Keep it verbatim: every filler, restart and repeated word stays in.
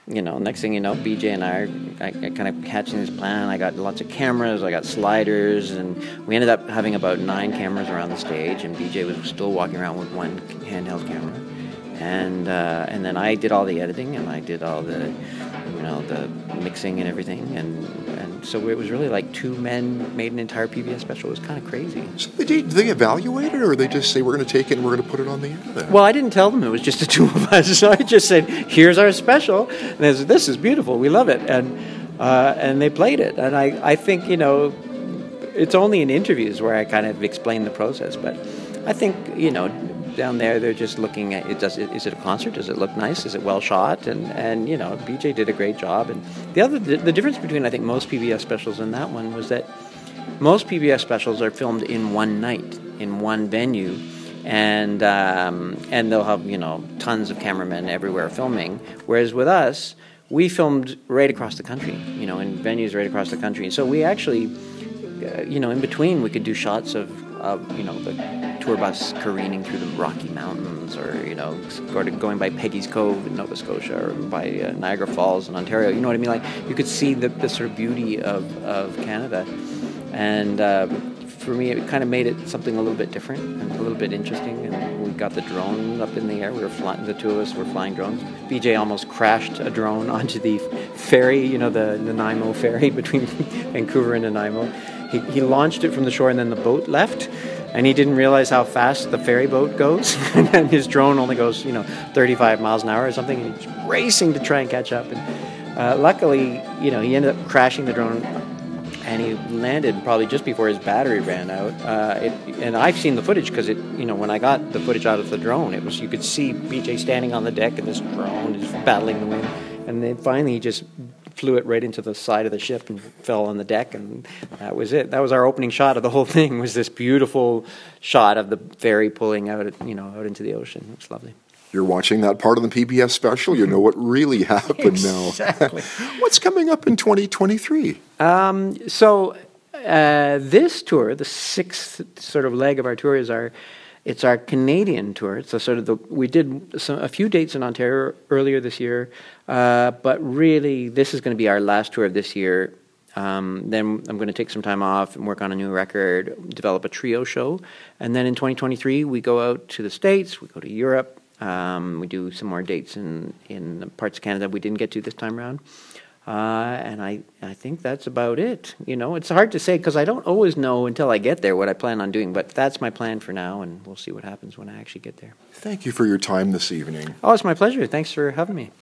you know, next thing you know, B J and I are I, I kind of hatching this plan. I got lots of cameras, I got sliders, and we ended up having about nine cameras around the stage, and B J was still walking around with one handheld camera. And uh, and then I did all the editing, and I did all the, you know, the mixing and everything, and and so it was really like two men made an entire P B S special. It was kind of crazy. So they, do they evaluate it, or they just say, we're going to take it and we're going to put it on the internet? Well, I didn't tell them it was just the two of us, so I just said, here's our special, and they said, this is beautiful, we love it, and uh, and they played it, and I, I think, you know, it's only in interviews where I kind of explain the process, but I think, you know, down there they're just looking at it. Does it, is it a concert? Does it look nice? Is it well shot? And and you know, B J did a great job. And the other the, the difference between I think most P B S specials and that one was that most P B S specials are filmed in one night in one venue, and um, and they'll have, you know, tons of cameramen everywhere filming. Whereas with us, we filmed right across the country, you know, in venues right across the country. So we actually, uh, you know, in between we could do shots of, of you know, the tour bus careening through the Rocky Mountains, or, you know, going by Peggy's Cove in Nova Scotia, or by uh, Niagara Falls in Ontario. You know what I mean? Like, you could see the, the sort of beauty of, of Canada. And uh, for me, it kind of made it something a little bit different and a little bit interesting. And we got the drone up in the air. We were flying, the two of us were flying drones. B J almost crashed a drone onto the ferry, you know, the Nanaimo ferry between Vancouver and Nanaimo. He, he launched it from the shore, and then the boat left. And he didn't realize how fast the ferry boat goes, and his drone only goes, you know, thirty-five miles an hour or something, and he's racing to try and catch up. And uh, luckily, you know, he ended up crashing the drone, and he landed probably just before his battery ran out. Uh, it, and I've seen the footage because it, you know, when I got the footage out of the drone, it was, you could see B J standing on the deck, and this drone is battling the wind, and then finally he just flew it right into the side of the ship and fell on the deck, and that was it. That was our opening shot of the whole thing, was this beautiful shot of the ferry pulling out, you know, out into the ocean. It was lovely. You're watching that part of the P B S special. You know what really happened now. Exactly. What's coming up in twenty twenty-three? Um, so uh, this tour, the sixth sort of leg of our tour, is our It's our Canadian tour. It's a sort of the we did some, a few dates in Ontario earlier this year, uh, but really this is going to be our last tour of this year. Um, then I'm going to take some time off and work on a new record, develop a trio show, and then in twenty twenty-three we go out to the States, we go to Europe, um, we do some more dates in in parts of Canada we didn't get to this time around. Uh, and I, I think that's about it. You know, it's hard to say because I don't always know until I get there what I plan on doing. But that's my plan for now, and we'll see what happens when I actually get there. Thank you for your time this evening. Oh, it's my pleasure. Thanks for having me.